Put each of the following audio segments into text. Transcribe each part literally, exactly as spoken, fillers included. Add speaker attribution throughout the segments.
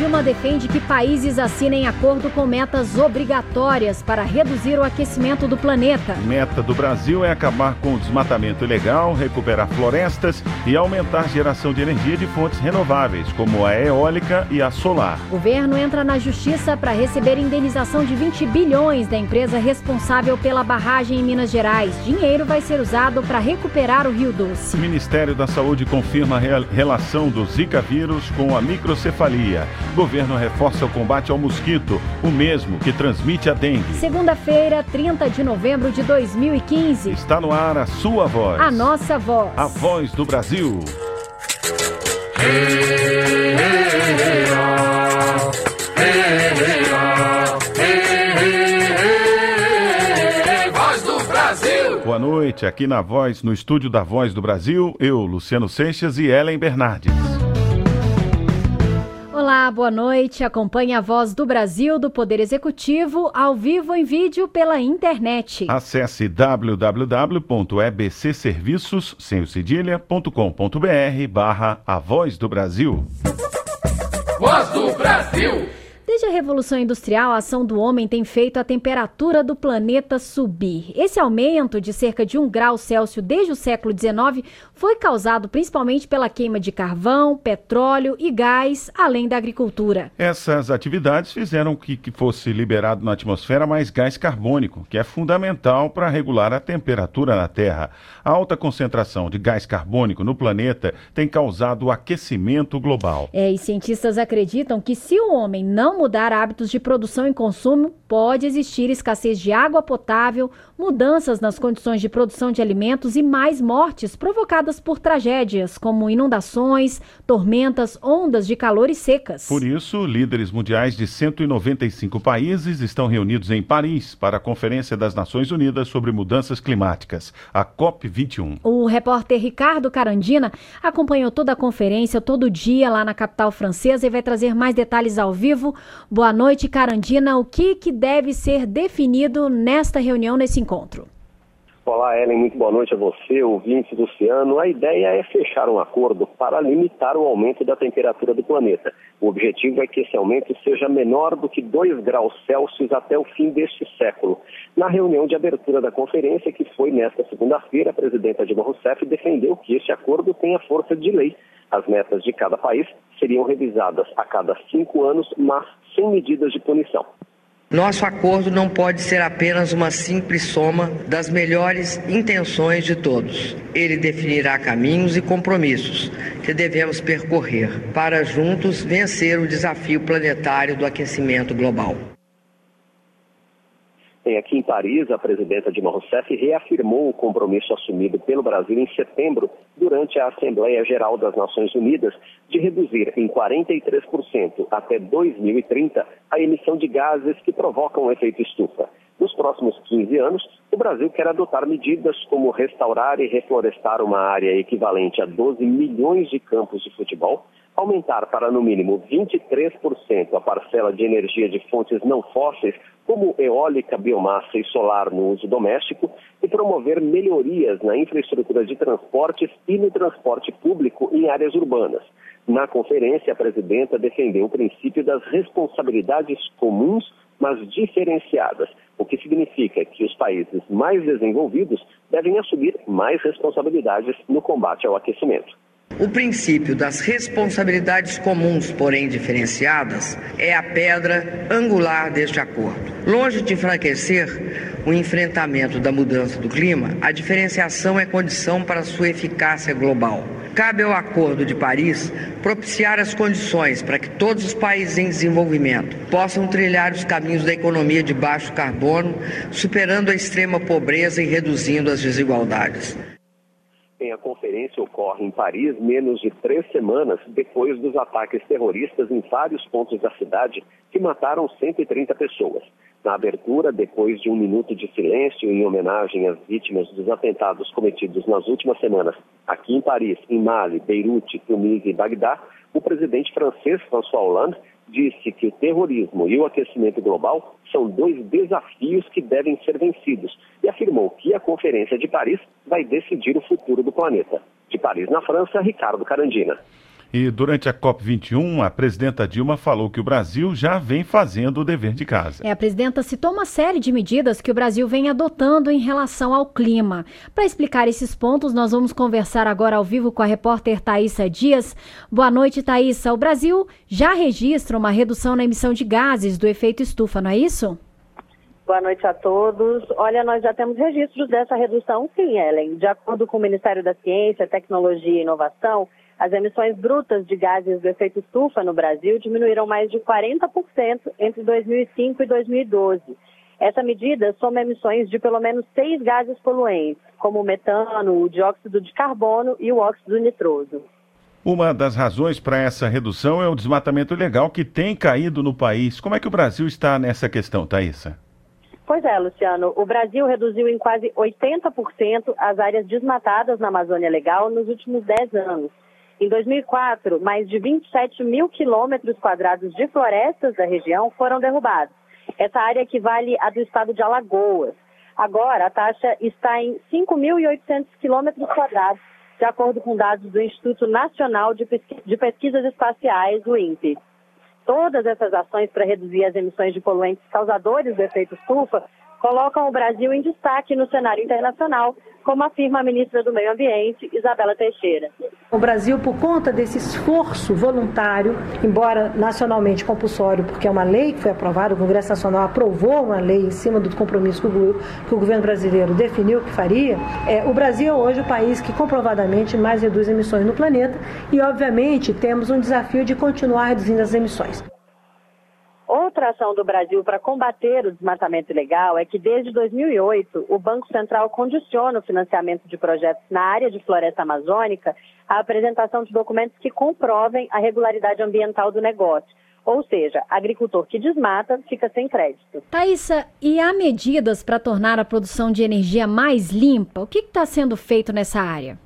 Speaker 1: Dilma defende que países assinem acordo com metas obrigatórias para reduzir o aquecimento do planeta.
Speaker 2: Meta do Brasil é acabar com o desmatamento ilegal, recuperar florestas e aumentar a geração de energia de fontes renováveis, como a eólica e a solar.
Speaker 1: O governo entra na justiça para receber indenização de vinte bilhões da empresa responsável pela barragem em Minas Gerais. Dinheiro vai ser usado para recuperar o Rio Doce.
Speaker 2: O Ministério da Saúde confirma a relação do Zika vírus com a microcefalia. O governo reforça o combate ao mosquito, o mesmo que transmite a dengue.
Speaker 1: Segunda-feira, trinta de novembro de dois mil e quinze.
Speaker 2: Está no ar a sua voz.
Speaker 1: A nossa voz.
Speaker 2: A voz do Brasil.
Speaker 3: Voz do Brasil.
Speaker 2: Boa noite, aqui na Voz, no estúdio da Voz do Brasil, eu, Luciano Seixas e Ellen Bernardes.
Speaker 1: Olá, boa noite. Acompanhe a Voz do Brasil do Poder Executivo ao vivo em vídeo pela internet.
Speaker 2: Acesse w w w ponto e b c serviços sem o cedilha ponto com ponto b r barra A Voz do Brasil.
Speaker 3: Voz do Brasil.
Speaker 1: Desde a Revolução Industrial, a ação do homem tem feito a temperatura do planeta subir. Esse aumento de cerca de um grau Celsius desde o século dezenove foi causado principalmente pela queima de carvão, petróleo e gás, além da agricultura.
Speaker 2: Essas atividades fizeram que, que fosse liberado na atmosfera mais gás carbônico, que é fundamental para regular a temperatura na Terra. A alta concentração de gás carbônico no planeta tem causado o aquecimento global.
Speaker 1: É, e cientistas acreditam que se o homem não mudar hábitos de produção e consumo, pode existir escassez de água potável, mudanças nas condições de produção de alimentos e mais mortes provocadas por tragédias como inundações, tormentas, ondas de calor e secas.
Speaker 2: Por isso, líderes mundiais de cento e noventa e cinco países estão reunidos em Paris para a Conferência das Nações Unidas sobre Mudanças Climáticas, a COP vinte e um.
Speaker 1: O repórter Ricardo Carandina acompanhou toda a conferência, todo dia lá na capital francesa e vai trazer mais detalhes ao vivo. Boa noite, Carandina. O que, que deve ser definido nesta reunião, nesse encontro?
Speaker 4: Olá, Ellen. Muito boa noite a você, ouvinte do Luciano. A ideia é fechar um acordo para limitar o aumento da temperatura do planeta. O objetivo é que esse aumento seja menor do que dois graus Celsius até o fim deste século. Na reunião de abertura da conferência, que foi nesta segunda-feira, a presidenta Dilma Rousseff defendeu que este acordo tenha força de lei. As metas de cada país seriam revisadas a cada cinco anos, mas sem medidas de punição.
Speaker 5: Nosso acordo não pode ser apenas uma simples soma das melhores intenções de todos. Ele definirá caminhos e compromissos que devemos percorrer para juntos vencer o desafio planetário do aquecimento global.
Speaker 4: Aqui em Paris, a presidenta Dilma Rousseff reafirmou o compromisso assumido pelo Brasil em setembro, durante a Assembleia Geral das Nações Unidas, de reduzir em quarenta e três por cento até dois mil e trinta a emissão de gases que provocam o efeito estufa. Nos próximos quinze anos, o Brasil quer adotar medidas como restaurar e reflorestar uma área equivalente a doze milhões de campos de futebol, aumentar para no mínimo vinte e três por cento a parcela de energia de fontes não fósseis, como eólica, biomassa e solar no uso doméstico, e promover melhorias na infraestrutura de transportes e no transporte público em áreas urbanas. Na conferência, a presidenta defendeu o princípio das responsabilidades comuns, mas diferenciadas, o que significa que os países mais desenvolvidos devem assumir mais responsabilidades no combate ao aquecimento.
Speaker 5: O princípio das responsabilidades comuns, porém diferenciadas, é a pedra angular deste acordo. Longe de enfraquecer o enfrentamento da mudança do clima, a diferenciação é condição para sua eficácia global. Cabe ao Acordo de Paris propiciar as condições para que todos os países em desenvolvimento possam trilhar os caminhos da economia de baixo carbono, superando a extrema pobreza e reduzindo as desigualdades.
Speaker 4: A conferência ocorre em Paris menos de três semanas depois dos ataques terroristas em vários pontos da cidade que mataram cento e trinta pessoas. Na abertura, depois de um minuto de silêncio em homenagem às vítimas dos atentados cometidos nas últimas semanas aqui em Paris, em Mali, Beirute, Tunis e Bagdá, o presidente francês François Hollande disse que o terrorismo e o aquecimento global são dois desafios que devem ser vencidos e afirmou que a Conferência de Paris vai decidir o futuro do planeta. De Paris, na França, Ricardo Carandina.
Speaker 2: E durante a COP vinte e um, a presidenta Dilma falou que o Brasil já vem fazendo o dever de casa.
Speaker 1: É, a presidenta citou uma série de medidas que o Brasil vem adotando em relação ao clima. Para explicar esses pontos, nós vamos conversar agora ao vivo com a repórter Thaisa Dias. Boa noite, Thaisa. O Brasil já registra uma redução na emissão de gases do efeito estufa, não é isso?
Speaker 6: Boa noite a todos. Olha, nós já temos registros dessa redução, sim, Ellen. De acordo com o Ministério da Ciência, Tecnologia e Inovação, as emissões brutas de gases do efeito estufa no Brasil diminuíram mais de quarenta por cento entre dois mil e cinco e dois mil e doze. Essa medida soma emissões de pelo menos seis gases poluentes, como o metano, o dióxido de carbono e o óxido nitroso.
Speaker 2: Uma das razões para essa redução é o desmatamento ilegal que tem caído no país. Como é que o Brasil está nessa questão, Thaisa?
Speaker 6: Pois é, Luciano. O Brasil reduziu em quase oitenta por cento as áreas desmatadas na Amazônia Legal nos últimos dez anos. Em dois mil e quatro, mais de vinte e sete mil quilômetros quadrados de florestas da região foram derrubados. Essa área equivale à do estado de Alagoas. Agora, a taxa está em cinco mil e oitocentos quilômetros quadrados, de acordo com dados do Instituto Nacional de Pesquisas Espaciais, o INPE. Todas essas ações para reduzir as emissões de poluentes causadores do efeito estufa colocam o Brasil em destaque no cenário internacional, como afirma a ministra do Meio Ambiente, Isabela Teixeira.
Speaker 7: O Brasil, por conta desse esforço voluntário, embora nacionalmente compulsório, porque é uma lei que foi aprovada, o Congresso Nacional aprovou uma lei em cima do compromisso que o, que o governo brasileiro definiu que faria, é, o Brasil é hoje o país que comprovadamente mais reduz emissões no planeta e, obviamente, temos um desafio de continuar reduzindo as emissões.
Speaker 6: Outra ação do Brasil para combater o desmatamento ilegal é que, desde dois mil e oito, o Banco Central condiciona o financiamento de projetos na área de floresta amazônica à apresentação de documentos que comprovem a regularidade ambiental do negócio. Ou seja, agricultor que desmata fica sem crédito.
Speaker 1: Thaisa, e há medidas para tornar a produção de energia mais limpa? O que está sendo feito nessa área?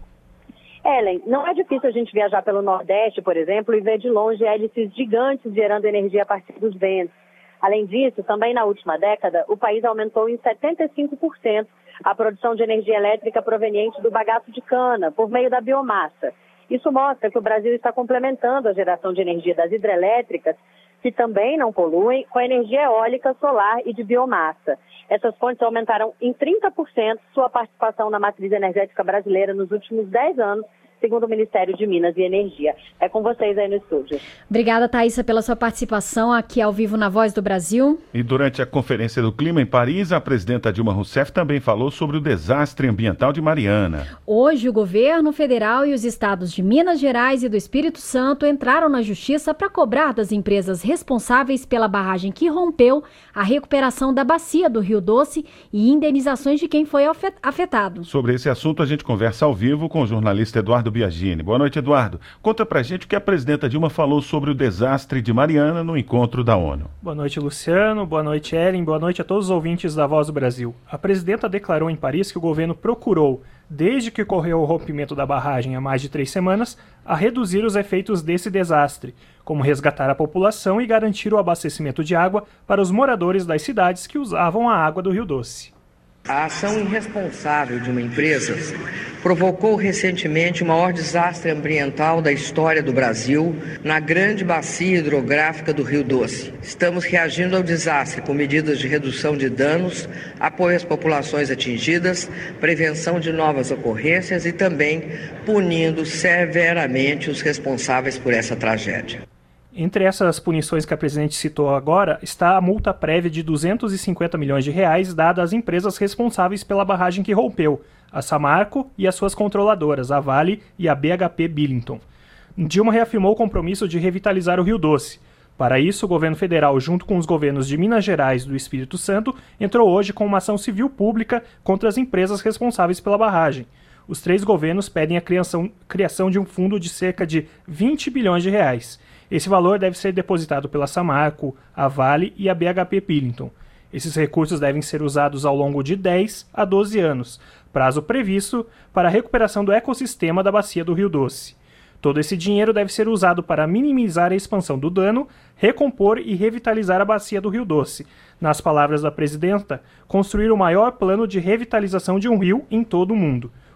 Speaker 6: Ellen, não é difícil a gente viajar pelo Nordeste, por exemplo, e ver de longe hélices gigantes gerando energia a partir dos ventos. Além disso, também na última década, o país aumentou em setenta e cinco por cento a produção de energia elétrica proveniente do bagaço de cana, por meio da biomassa. Isso mostra que o Brasil está complementando a geração de energia das hidrelétricas, que também não poluem, com a energia eólica, solar e de biomassa. Essas fontes aumentaram em trinta por cento sua participação na matriz energética brasileira nos últimos dez anos, segundo o Ministério de Minas e Energia. É com vocês aí no estúdio.
Speaker 1: Obrigada, Thaisa, pela sua participação aqui ao vivo na Voz do Brasil.
Speaker 2: E durante a Conferência do Clima em Paris, a presidenta Dilma Rousseff também falou sobre o desastre ambiental de Mariana.
Speaker 1: Hoje, o governo federal e os estados de Minas Gerais e do Espírito Santo entraram na justiça para cobrar das empresas responsáveis pela barragem que rompeu a recuperação da bacia do Rio Doce e indenizações de quem foi afetado.
Speaker 2: Sobre esse assunto, a gente conversa ao vivo com o jornalista Eduardo Biagini. Boa noite, Eduardo. Conta pra gente o que a presidenta Dilma falou sobre o desastre de Mariana no encontro da ONU.
Speaker 8: Boa noite, Luciano. Boa noite, Ellen. Boa noite a todos os ouvintes da Voz do Brasil. A presidenta declarou em Paris que o governo procurou, desde que ocorreu o rompimento da barragem há mais de três semanas, a reduzir os efeitos desse desastre, como resgatar a população e garantir o abastecimento de água para os moradores das cidades que usavam a água do Rio Doce.
Speaker 5: A ação irresponsável de uma empresa provocou recentemente o maior desastre ambiental da história do Brasil na grande bacia hidrográfica do Rio Doce. Estamos reagindo ao desastre com medidas de redução de danos, apoio às populações atingidas, prevenção de novas ocorrências e também punindo severamente os responsáveis por essa tragédia.
Speaker 8: Entre essas punições que a presidente citou agora, está a multa prévia de duzentos e cinquenta milhões de reais dada às empresas responsáveis pela barragem que rompeu, a Samarco e as suas controladoras, a Vale e a B H P Billiton. Dilma reafirmou o compromisso de revitalizar o Rio Doce. Para isso, o governo federal, junto com os governos de Minas Gerais e do Espírito Santo, entrou hoje com uma ação civil pública contra as empresas responsáveis pela barragem. Os três governos pedem a criação, criação de um fundo de cerca de vinte bilhões de reais. Esse valor deve ser depositado pela Samarco, a Vale e a B H P Billiton. Esses recursos devem ser usados ao longo de dez a doze anos, prazo previsto para a recuperação do ecossistema da bacia do Rio Doce. Todo esse dinheiro deve ser usado para minimizar a expansão do dano, recompor e revitalizar a bacia do Rio Doce. Nas palavras da presidenta, construir o maior plano de revitalização de um rio em todo o mundo.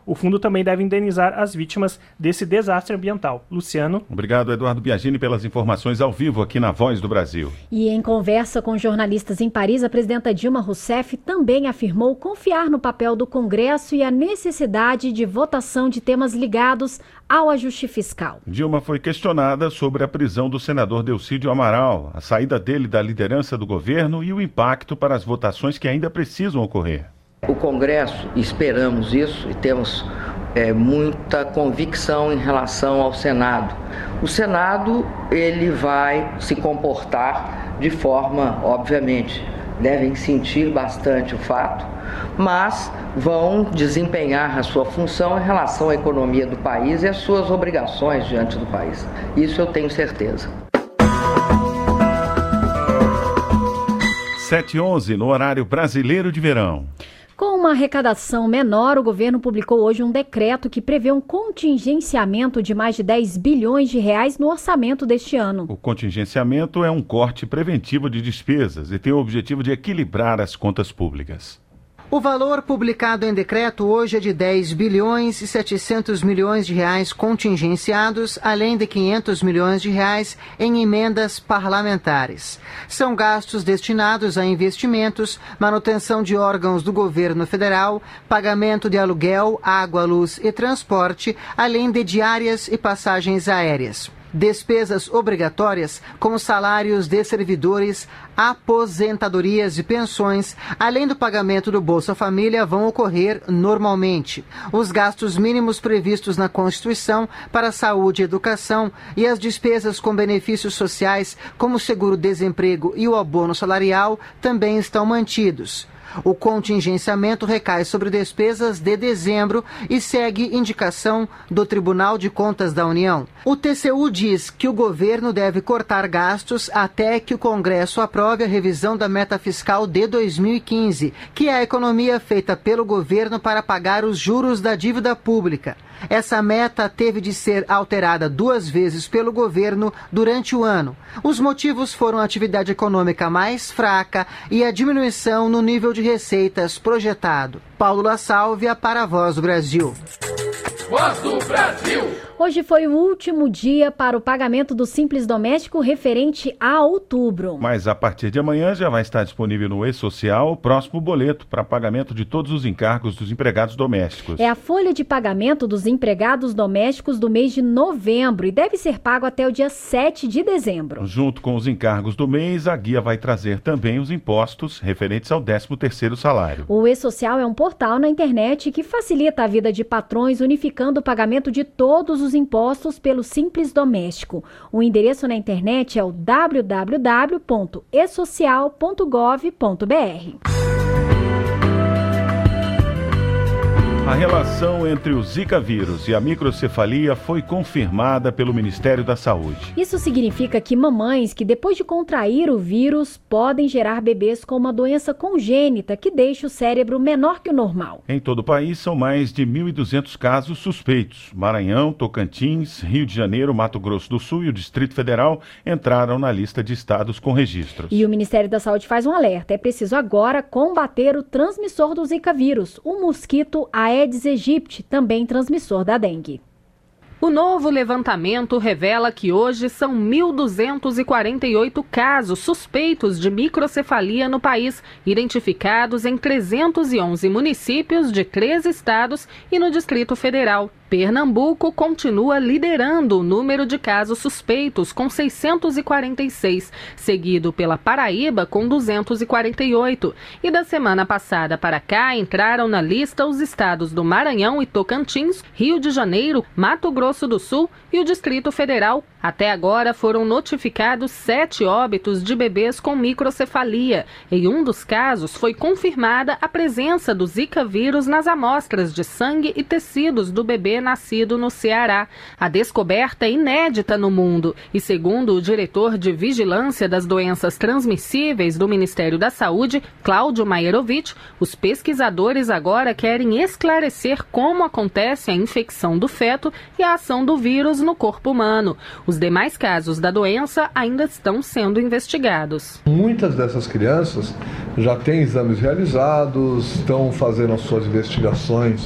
Speaker 8: O fundo também deve indenizar as vítimas desse desastre ambiental. Luciano.
Speaker 2: Obrigado, Eduardo Biagini, pelas informações ao vivo aqui na Voz do Brasil.
Speaker 1: E em conversa com jornalistas em Paris, a presidenta Dilma Rousseff também afirmou confiar no papel do Congresso e a necessidade de votação de temas ligados ao ajuste fiscal.
Speaker 2: Dilma foi questionada sobre a prisão do senador Delcídio Amaral, a saída dele da liderança do governo e o impacto para as votações que ainda precisam ocorrer.
Speaker 5: O Congresso, esperamos isso e temos é, muita convicção em relação ao Senado. O Senado, ele vai se comportar de forma, obviamente, devem sentir bastante o fato, mas vão desempenhar a sua função em relação à economia do país e às suas obrigações diante do país. Isso eu tenho certeza.
Speaker 2: sete e onze no horário brasileiro de verão.
Speaker 1: Com uma arrecadação menor, o governo publicou hoje um decreto que prevê um contingenciamento de mais de dez bilhões de reais no orçamento deste ano.
Speaker 2: O contingenciamento é um corte preventivo de despesas e tem o objetivo de equilibrar as contas públicas.
Speaker 9: O valor publicado em decreto hoje é de dez bilhões e setecentos milhões de reais contingenciados, além de quinhentos milhões de reais em emendas parlamentares. São gastos destinados a investimentos, manutenção de órgãos do governo federal, pagamento de aluguel, água, luz e transporte, além de diárias e passagens aéreas. Despesas obrigatórias, como salários de servidores, aposentadorias e pensões, além do pagamento do Bolsa Família, vão ocorrer normalmente. Os gastos mínimos previstos na Constituição para saúde e educação e as despesas com benefícios sociais, como o seguro-desemprego e o abono salarial, também estão mantidos. O contingenciamento recai sobre despesas de dezembro e segue indicação do Tribunal de Contas da União. O T C U diz que o governo deve cortar gastos até que o Congresso aprove a revisão da meta fiscal de dois mil e quinze, que é a economia feita pelo governo para pagar os juros da dívida pública. Essa meta teve de ser alterada duas vezes pelo governo durante o ano. Os motivos foram a atividade econômica mais fraca e a diminuição no nível de receitas projetado. Paulo La Sálvia para a Voz do Brasil.
Speaker 3: Voz do Brasil.
Speaker 1: Hoje foi o último dia para o pagamento do Simples Doméstico referente a outubro.
Speaker 2: Mas a partir de amanhã já vai estar disponível no E-Social o próximo boleto para pagamento de todos os encargos dos empregados domésticos.
Speaker 1: É a folha de pagamento dos empregados domésticos do mês de novembro e deve ser pago até o dia sete de dezembro.
Speaker 2: Junto com os encargos do mês, a guia vai trazer também os impostos referentes ao décimo terceiro salário.
Speaker 1: O E-Social é um portal na internet que facilita a vida de patrões, unificando o pagamento de todos os impostos pelo Simples Doméstico. O endereço na internet é o w w w ponto e social ponto gov ponto b r.
Speaker 2: A relação entre o Zika vírus e a microcefalia foi confirmada pelo Ministério da Saúde.
Speaker 1: Isso significa que mamães que depois de contrair o vírus podem gerar bebês com uma doença congênita que deixa o cérebro menor que o normal.
Speaker 2: Em todo o país são mais de mil e duzentos casos suspeitos. Maranhão, Tocantins, Rio de Janeiro, Mato Grosso do Sul e o Distrito Federal entraram na lista de estados com registros.
Speaker 1: E o Ministério da Saúde faz um alerta. É preciso agora combater o transmissor do Zika vírus, o mosquito Aedes aegypti, também transmissor da dengue.
Speaker 10: O novo levantamento revela que hoje são mil duzentos e quarenta e oito casos suspeitos de microcefalia no país, identificados em trezentos e onze municípios de três estados e no Distrito Federal. Pernambuco continua liderando o número de casos suspeitos, com seiscentos e quarenta e seis, seguido pela Paraíba, com duzentos e quarenta e oito. E da semana passada para cá entraram na lista os estados do Maranhão e Tocantins, Rio de Janeiro, Mato Grosso do Sul e o Distrito Federal. Até agora foram notificados sete óbitos de bebês com microcefalia. Em um dos casos foi confirmada a presença do Zika vírus nas amostras de sangue e tecidos do bebê nascido no Ceará. A descoberta é inédita no mundo e, segundo o diretor de Vigilância das Doenças Transmissíveis do Ministério da Saúde, Cláudio Maierovitch, os pesquisadores agora querem esclarecer como acontece a infecção do feto e a ação do vírus no corpo humano. Os demais casos da doença ainda estão sendo investigados.
Speaker 11: Muitas dessas crianças já têm exames realizados, estão fazendo as suas investigações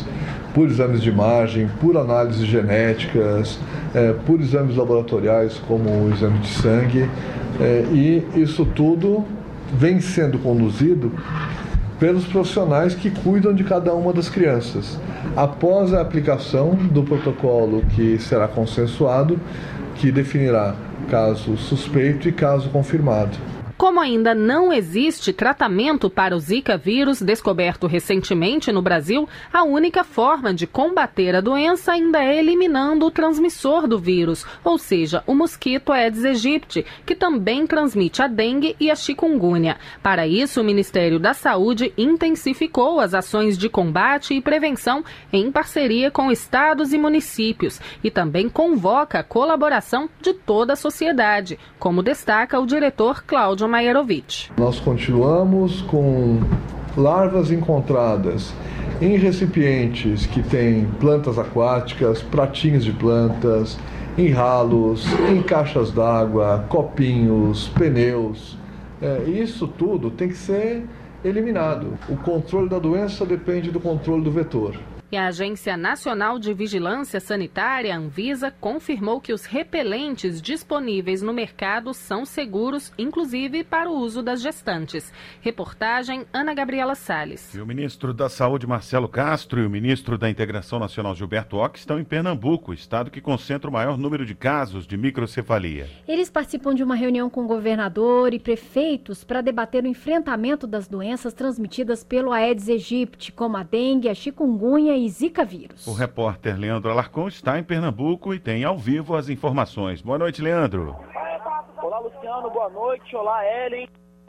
Speaker 11: por exames de imagem, por análises genéticas, é, por exames laboratoriais como o exame de sangue, é, e isso tudo vem sendo conduzido pelos profissionais que cuidam de cada uma das crianças. Após a aplicação do protocolo que será consensuado, que definirá caso suspeito e caso confirmado.
Speaker 10: Como ainda não existe tratamento para o Zika vírus descoberto recentemente no Brasil, a única forma de combater a doença ainda é eliminando o transmissor do vírus, ou seja, o mosquito Aedes aegypti, que também transmite a dengue e a chikungunya. Para isso, o Ministério da Saúde intensificou as ações de combate e prevenção em parceria com estados e municípios e também convoca a colaboração de toda a sociedade, como destaca o diretor Cláudio Maierovitch.
Speaker 11: Nós continuamos com larvas encontradas em recipientes que têm plantas aquáticas, pratinhos de plantas, em ralos, em caixas d'água, copinhos, pneus. É, isso tudo tem que ser eliminado. O controle da doença depende do controle do vetor.
Speaker 10: E a Agência Nacional de Vigilância Sanitária, Anvisa, confirmou que os repelentes disponíveis no mercado são seguros, inclusive para o uso das gestantes. Reportagem Ana Gabriela Salles.
Speaker 2: E o ministro da Saúde, Marcelo Castro, e o ministro da Integração Nacional, Gilberto Ock, estão em Pernambuco, estado que concentra o maior número de casos de microcefalia.
Speaker 1: Eles participam de uma reunião com o governador e prefeitos para debater o enfrentamento das doenças transmitidas pelo Aedes aegypti, como a dengue, a chikungunya e Zika vírus.
Speaker 2: O repórter Leandro Alarcon está em Pernambuco e tem ao vivo as informações. Boa noite, Leandro.
Speaker 12: Olá, Luciano. Boa noite. Olá, Ellen.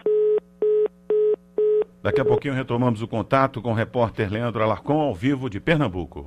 Speaker 2: Daqui a pouquinho retomamos o contato com o repórter Leandro Alarcon ao vivo de Pernambuco.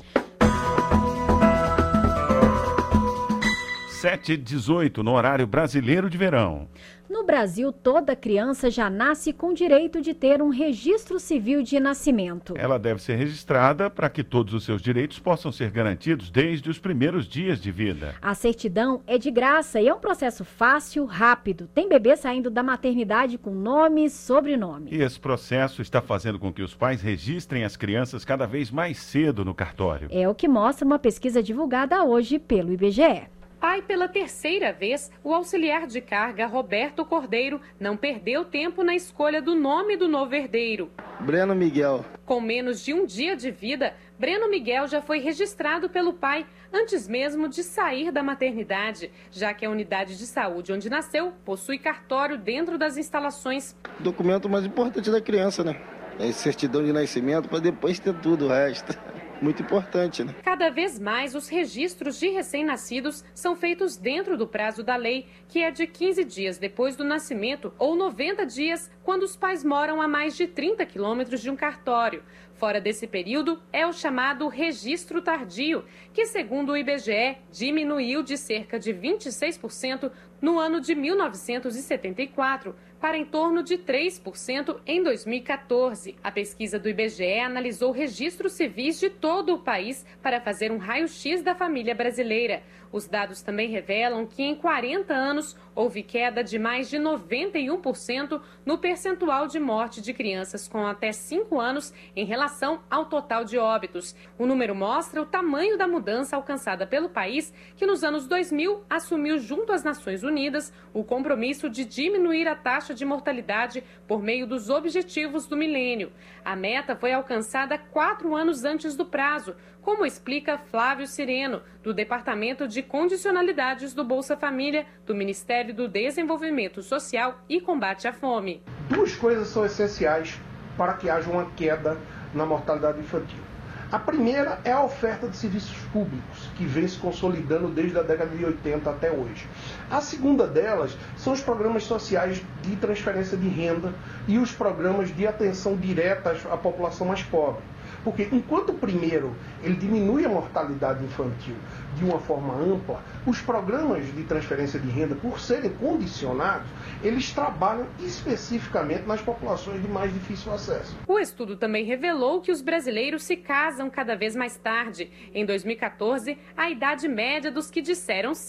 Speaker 2: sete e dezoito no horário brasileiro de verão.
Speaker 1: No Brasil, toda criança já nasce com direito de ter um registro civil de nascimento.
Speaker 2: Ela deve ser registrada para que todos os seus direitos possam ser garantidos desde os primeiros dias de vida.
Speaker 1: A certidão é de graça e é um processo fácil, rápido. Tem bebê saindo da maternidade com nome e sobrenome.
Speaker 2: E esse processo está fazendo com que os pais registrem as crianças cada vez mais cedo no cartório.
Speaker 1: É o que mostra uma pesquisa divulgada hoje pelo I B G E.
Speaker 13: Pai pela terceira vez, o auxiliar de carga Roberto Cordeiro não perdeu tempo na escolha do nome do novo herdeiro.
Speaker 14: Breno Miguel.
Speaker 13: Com menos de um dia de vida, Breno Miguel já foi registrado pelo pai antes mesmo de sair da maternidade, já que a unidade de saúde onde nasceu possui cartório dentro das instalações.
Speaker 14: O documento mais importante da criança, né? É a certidão de nascimento para depois ter tudo o resto. Muito importante, né?
Speaker 13: Cada vez mais os registros de recém-nascidos são feitos dentro do prazo da lei, que é de quinze dias depois do nascimento ou noventa dias quando os pais moram a mais de trinta quilômetros de um cartório. Fora desse período é o chamado registro tardio, que segundo o I B G E diminuiu de cerca de vinte e seis por cento no ano de mil novecentos e setenta e quatro para em torno de três por cento em dois mil e quatorze. A pesquisa do I B G E analisou registros civis de todo o país para fazer um raio-x da família brasileira. Os dados também revelam que em quarenta anos houve queda de mais de noventa e um por cento no percentual de morte de crianças com até cinco anos em relação ao total de óbitos. O número mostra o tamanho da mudança alcançada pelo país, que nos anos dois mil assumiu junto às Nações Unidas o compromisso de diminuir a taxa de mortalidade por meio dos objetivos do milênio. A meta foi alcançada quatro anos antes do prazo, como explica Flávio Sireno, do Departamento de Condicionalidades do Bolsa Família, do Ministério do Desenvolvimento Social e Combate à Fome.
Speaker 15: Duas coisas são essenciais para que haja uma queda na mortalidade infantil. A primeira é a oferta de serviços públicos, que vem se consolidando desde a década de oitenta até hoje. A segunda delas são os programas sociais de transferência de renda e os programas de atenção direta à população mais pobre. Porque enquanto o primeiro ele diminui a mortalidade infantil de uma forma ampla, os programas de transferência de renda, por serem condicionados, eles trabalham especificamente nas populações de mais difícil acesso.
Speaker 13: O estudo também revelou que os brasileiros se casam cada vez mais tarde. Em dois mil e quatorze, a idade média dos que disseram sim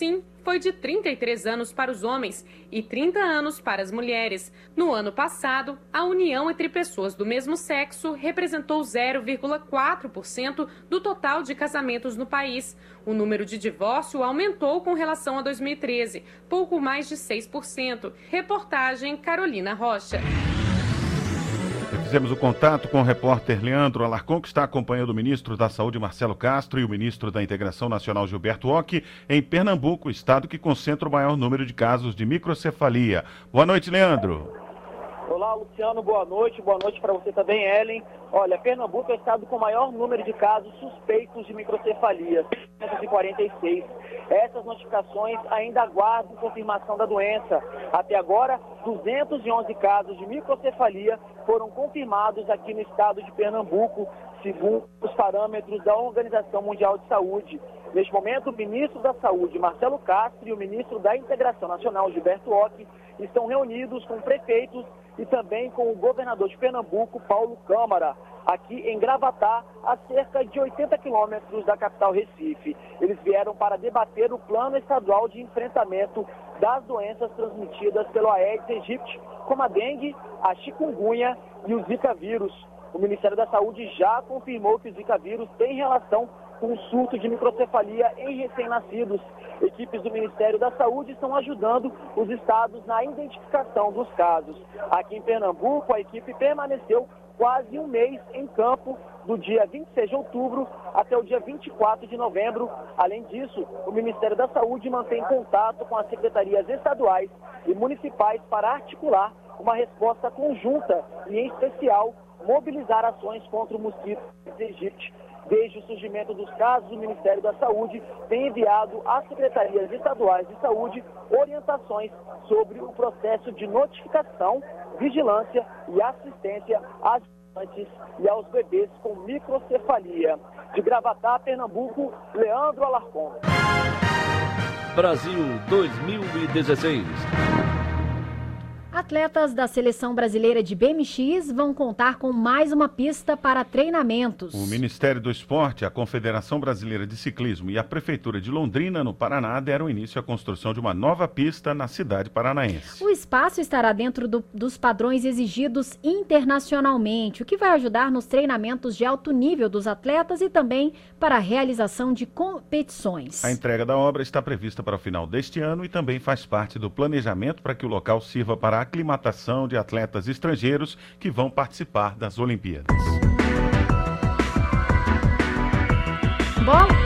Speaker 13: foi de trinta e três anos para os homens e trinta anos para as mulheres. No ano passado, a união entre pessoas do mesmo sexo representou zero vírgula quatro por cento do total de casamentos no país. O número de divórcio aumentou com relação a dois mil e treze, pouco mais de seis por cento. Reportagem Carolina Rocha.
Speaker 2: Fizemos o contato com o repórter Leandro Alarcon, que está acompanhando o ministro da Saúde, Marcelo Castro, e o ministro da Integração Nacional, Gilberto Ock, em Pernambuco, estado que concentra o maior número de casos de microcefalia. Boa noite, Leandro.
Speaker 12: Olá, Luciano, boa noite. Boa noite para você também, Ellen. Olha, Pernambuco é o estado com o maior número de casos suspeitos de microcefalia, seiscentos e quarenta e seis. Essas notificações ainda aguardam confirmação da doença. Até agora, duzentos e onze casos de microcefalia foram confirmados aqui no estado de Pernambuco, segundo os parâmetros da Organização Mundial de Saúde. Neste momento, o ministro da Saúde, Marcelo Castro, e o ministro da Integração Nacional, Gilberto Ock, estão reunidos com prefeitos e também com o governador de Pernambuco, Paulo Câmara, aqui em Gravatá, a cerca de oitenta quilômetros da capital Recife. Eles vieram para debater o plano estadual de enfrentamento das doenças transmitidas pelo Aedes aegypti, como a dengue, a chikungunya e o Zika vírus. O Ministério da Saúde já confirmou que o Zika vírus tem relação com o surto de microcefalia em recém-nascidos. Equipes do Ministério da Saúde estão ajudando os estados na identificação dos casos. Aqui em Pernambuco, a equipe permaneceu quase um mês em campo, do dia vinte e seis de outubro até o dia vinte e quatro de novembro. Além disso, o Ministério da Saúde mantém contato com as secretarias estaduais e municipais para articular uma resposta conjunta e, em especial, mobilizar ações contra o mosquito Aedes aegypti. Desde o surgimento dos casos, o Ministério da Saúde tem enviado às secretarias estaduais de saúde orientações sobre o processo de notificação, vigilância e assistência às gestantes e aos bebês com microcefalia. De Gravatá, Pernambuco, Leandro Alarcon.
Speaker 16: Brasil dois mil e dezesseis.
Speaker 1: Atletas da Seleção Brasileira de B M X vão contar com mais uma pista para treinamentos.
Speaker 2: O Ministério do Esporte, a Confederação Brasileira de Ciclismo e a Prefeitura de Londrina, no Paraná, deram início à construção de uma nova pista na cidade paranaense.
Speaker 1: O espaço estará dentro do, dos padrões exigidos internacionalmente, o que vai ajudar nos treinamentos de alto nível dos atletas e também para a realização de competições.
Speaker 2: A entrega da obra está prevista para o final deste ano e também faz parte do planejamento para que o local sirva para a aclimatação de atletas estrangeiros que vão participar das Olimpíadas.
Speaker 1: Bom,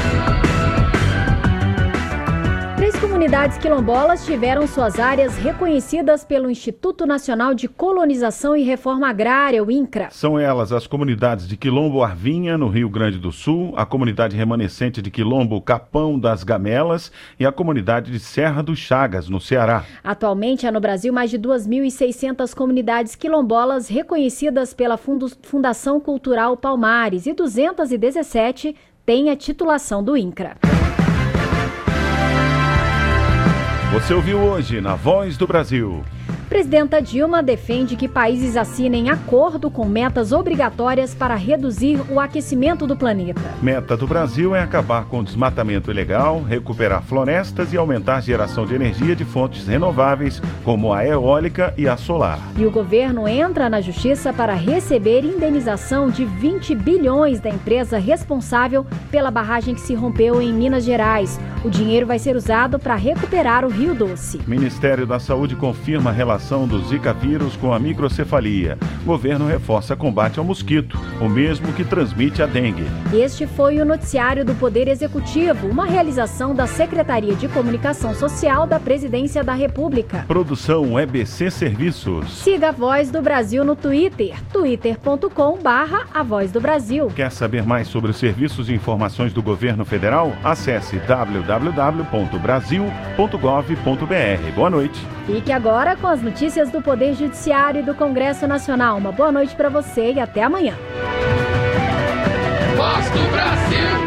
Speaker 1: três comunidades quilombolas tiveram suas áreas reconhecidas pelo Instituto Nacional de Colonização e Reforma Agrária, o INCRA.
Speaker 2: São elas as comunidades de Quilombo Arvinha, no Rio Grande do Sul, a comunidade remanescente de Quilombo Capão das Gamelas e a comunidade de Serra dos Chagas, no Ceará.
Speaker 1: Atualmente há no Brasil mais de duas mil e seiscentas comunidades quilombolas reconhecidas pela Fundação Cultural Palmares e duzentas e dezessete têm a titulação do INCRA.
Speaker 2: Você ouviu hoje na Voz do Brasil.
Speaker 1: Presidenta Dilma defende que países assinem acordo com metas obrigatórias para reduzir o aquecimento do planeta.
Speaker 2: Meta do Brasil é acabar com o desmatamento ilegal, recuperar florestas e aumentar a geração de energia de fontes renováveis, como a eólica e a solar.
Speaker 1: E o governo entra na justiça para receber indenização de vinte bilhões da empresa responsável pela barragem que se rompeu em Minas Gerais. O dinheiro vai ser usado para recuperar o Rio Doce.
Speaker 2: Ministério da Saúde confirma a relação do Zika vírus com a microcefalia. O governo reforça combate ao mosquito, o mesmo que transmite a dengue.
Speaker 1: Este foi o noticiário do Poder Executivo, uma realização da Secretaria de Comunicação Social da Presidência da República.
Speaker 2: Produção E B C Serviços.
Speaker 1: Siga a Voz do Brasil no Twitter, twitter ponto com barra a voz do Brasil.
Speaker 2: Quer saber mais sobre os serviços e informações do governo federal? Acesse w w w ponto brasil ponto gov ponto b r. Boa noite.
Speaker 1: Fique agora com as notícias do Poder Judiciário e do Congresso Nacional. Uma boa noite para você e até amanhã.
Speaker 3: Voz do Brasil.